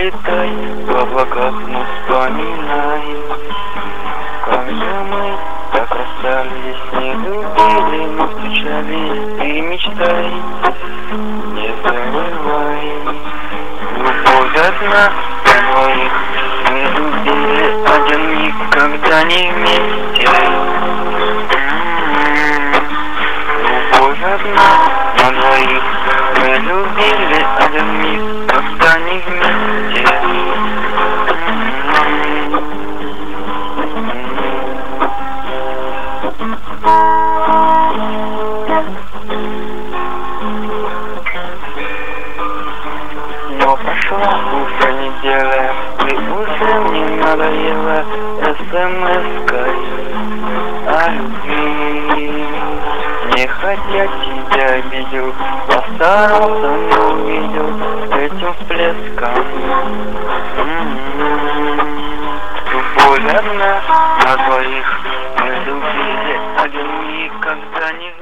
улетай, в облаках мы вспоминаем. Как же мы так расстались, не любили, но встречались, ты мечтай, не забывай. Любовь одна на двоих, мы любили один миг, когда не вместе. Любовь одна на двоих, мы любили один миг, когда не вместе. Но прошла уже неделя, и уже мне надоело смс-кой о любви. Не хотя тебя обидел, постарался, но увидел этим всплеском. Любовь одна на двоих, мы любили один миг, когда не